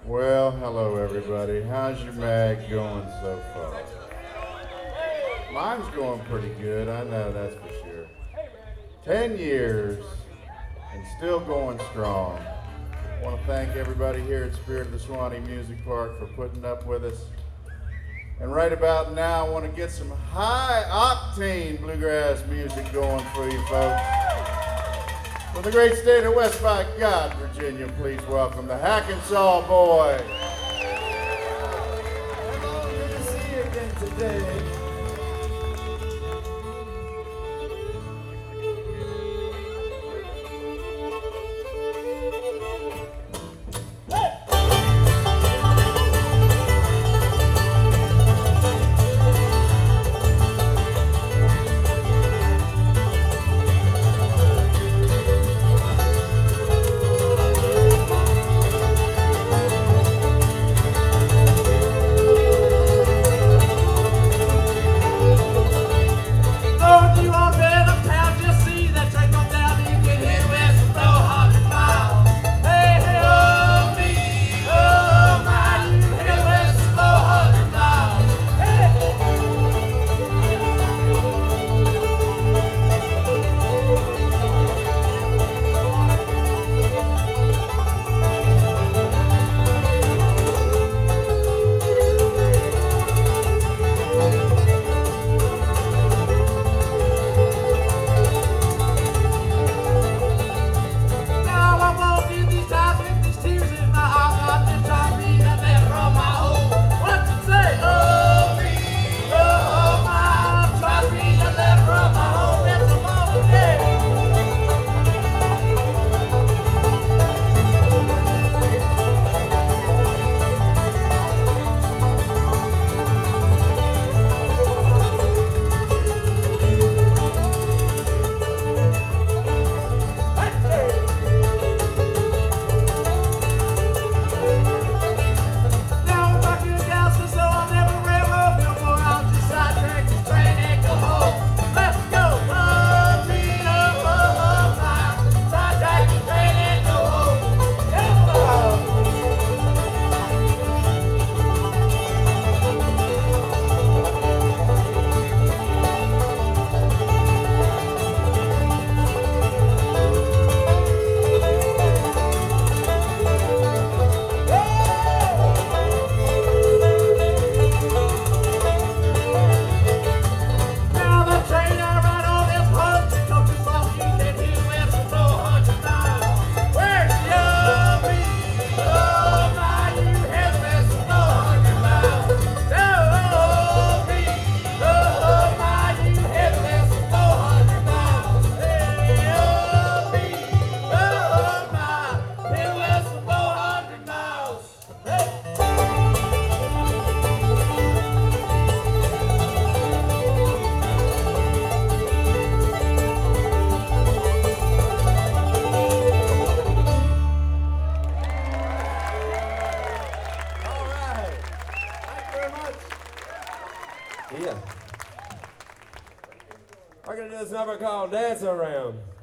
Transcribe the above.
Well, hello everybody. How's your mag going so far? Mine's going pretty good, I know that's for sure. 10 years and still going strong. I want to thank everybody here at Spirit of the Suwannee Music Park for putting up with us. And right about now, I want to get some high-octane bluegrass music going for you folks. From the great state of West by God, Virginia, please welcome the Hackensaw Boys. Hello, good to see you again today. Yeah. We're going to do this number called Dance Around.